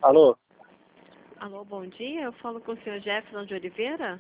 Alô? Alô, bom dia. Eu falo com o senhor Jefferson de Oliveira.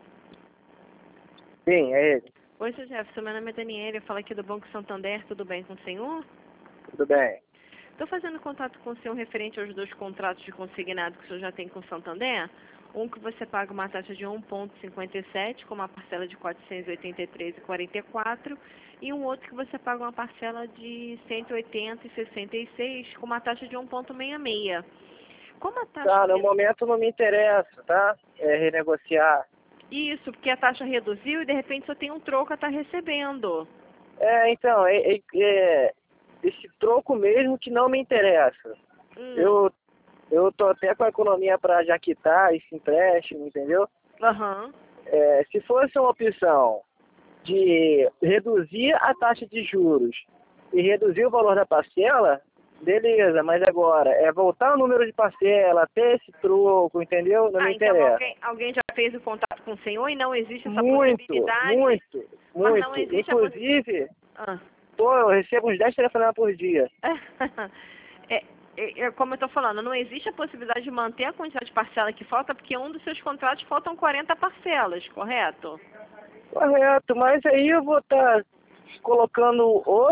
Sim, é ele. Oi, senhor Jefferson. Meu nome é Daniela. Eu falo aqui do Banco Santander. Tudo bem com o senhor? Tudo bem. Estou fazendo contato com o senhor referente aos dois contratos de consignado que o senhor já tem com o Santander. Um que você paga uma taxa de 1,57 com uma parcela de R$ 483,44 e um outro que você paga uma parcela de R$ 180,66 com uma taxa de 1,66. Como a taxa... Tá, no momento não me interessa, tá? É renegociar. Isso, porque a taxa reduziu e de repente só tem um troco a estar recebendo. Então, esse troco mesmo que não me interessa. Hum. Eu tô até com a economia para já quitar esse empréstimo, entendeu? Aham. Se fosse uma opção de reduzir a taxa de juros e reduzir o valor da parcela, beleza, mas agora voltar o número de parcela, ter esse troco, entendeu? Não me Então interessa. alguém já fez o contato com o senhor e não existe essa Muito, possibilidade? muito, Mas não muito. existe a Inclusive, Ah. eu recebo uns 10 telefonemas por dia. Como eu estou falando, não existe a possibilidade de manter a quantidade de parcela que falta, porque um dos seus contratos faltam 40 parcelas, correto? Correto, mas aí eu vou estar colocando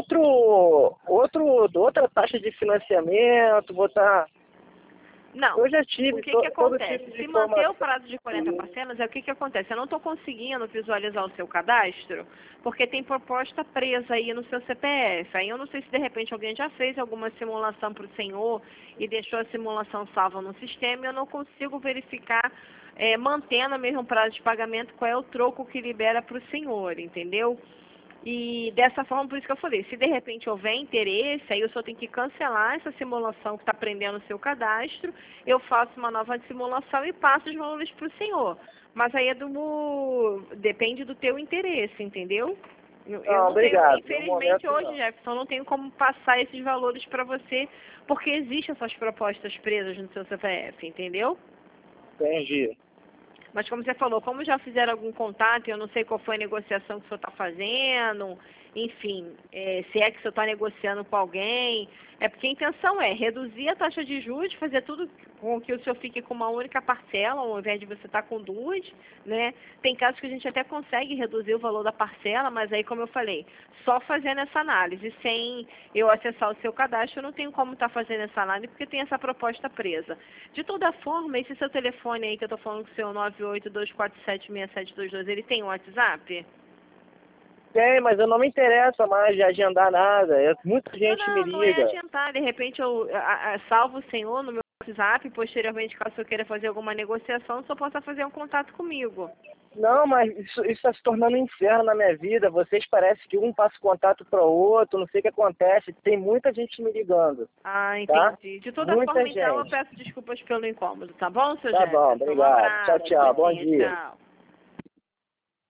outra taxa de financiamento, vou estar... Não. Eu já tive O que todo acontece? tipo de Se manter o informação. prazo de 40 parcelas, o que acontece? Eu não estou conseguindo visualizar o seu cadastro, porque tem proposta presa aí no seu CPF. Aí eu não sei se de repente alguém já fez alguma simulação para o senhor e deixou a simulação salva no sistema e eu não consigo verificar, mantendo o mesmo prazo de pagamento, qual é o troco que libera para o senhor, entendeu? E dessa forma, por isso que eu falei, se de repente houver interesse, aí o senhor tem que cancelar essa simulação que está prendendo o seu cadastro, eu faço uma nova simulação e passo os valores para o senhor. Mas aí depende do teu interesse, entendeu? Eu não Obrigado. tenho, No infelizmente momento, hoje, não. Jefferson, não tenho como passar esses valores para você, porque existem essas propostas presas no seu CPF, entendeu? Entendi. Mas como você falou, como já fizeram algum contato, eu não sei qual foi a negociação que o senhor está fazendo, enfim, se é que o senhor está negociando com alguém, é porque a intenção é reduzir a taxa de juros, fazer tudo com que o senhor fique com uma única parcela, ao invés de você estar com duas, né? Tem casos que a gente até consegue reduzir o valor da parcela, mas aí, como eu falei, só fazendo essa análise, sem eu acessar o seu cadastro, eu não tenho como estar fazendo essa análise, porque tem essa proposta presa. De toda forma, esse seu telefone aí que eu estou falando com o seu 982476722, ele tem um WhatsApp? Tem, mas eu não me interessa mais de agendar nada. Muita gente me Não é liga. adiantar. De repente eu salvo o senhor no meu WhatsApp, posteriormente, caso o senhor queira fazer alguma negociação, o senhor possa fazer um contato comigo. Não, mas isso está se tornando um inferno na minha vida. Vocês parecem que um passa contato para o outro, não sei o que acontece. Tem muita gente me ligando. Ah, Tá? entendi. De toda Muita forma, gente. então, eu peço desculpas pelo incômodo, tá bom, seu Tá bom, Jefferson? Um obrigado. Tchau, abraço, tchau. Bom dia, dia. tchau.